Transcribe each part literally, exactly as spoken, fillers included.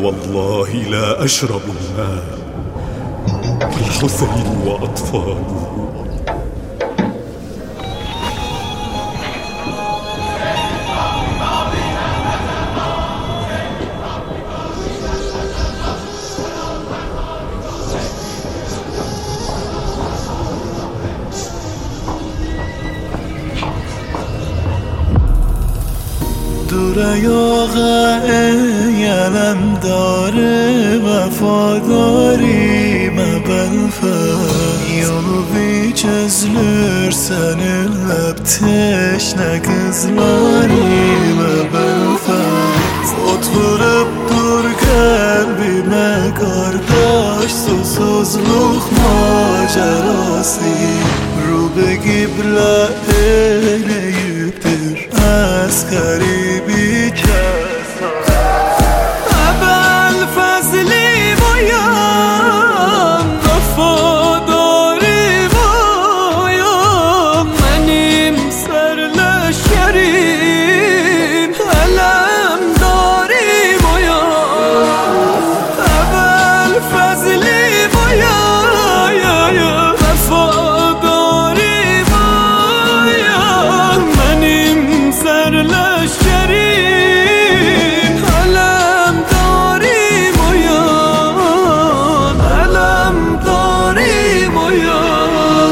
والله لا أشرب الماء والحسين وأطفاله. دور یاغه یلم داره وفاداری مبلفر Yolu çözülür seninle teşne kızlarıma belfet Oturup dur kalbime kardeş susuzluk macerası Rube gible eleyiptir asgari bir kez Ebel fazlim uyan vefadarim uyan Benim serleşerim elemdarim uyan Ebel fazlim uyan vefadarim uyan Benim serleşerim elemdarim uyan Elemdarim uyan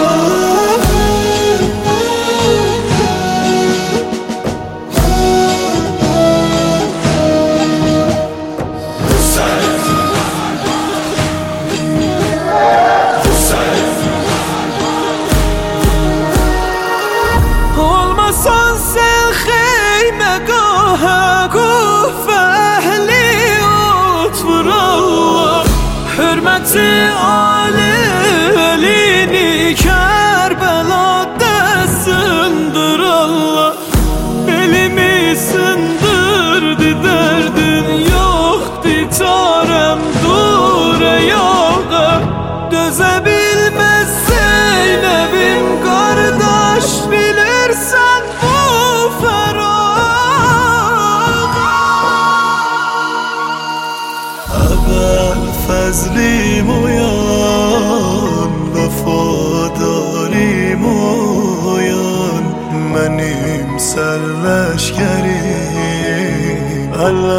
Olmasan sen خیمگاه گفت اهلی اطفر Allah Hürmeti alelini Kerbela'da sındır Allah Belimi sındırdı derdin yoktu çarem dur yağa Dözebilmez Zeynep'im kardeş bilirsen bu ferah Ebel fazlim uyan vefadarim uyan Benim serleşkerim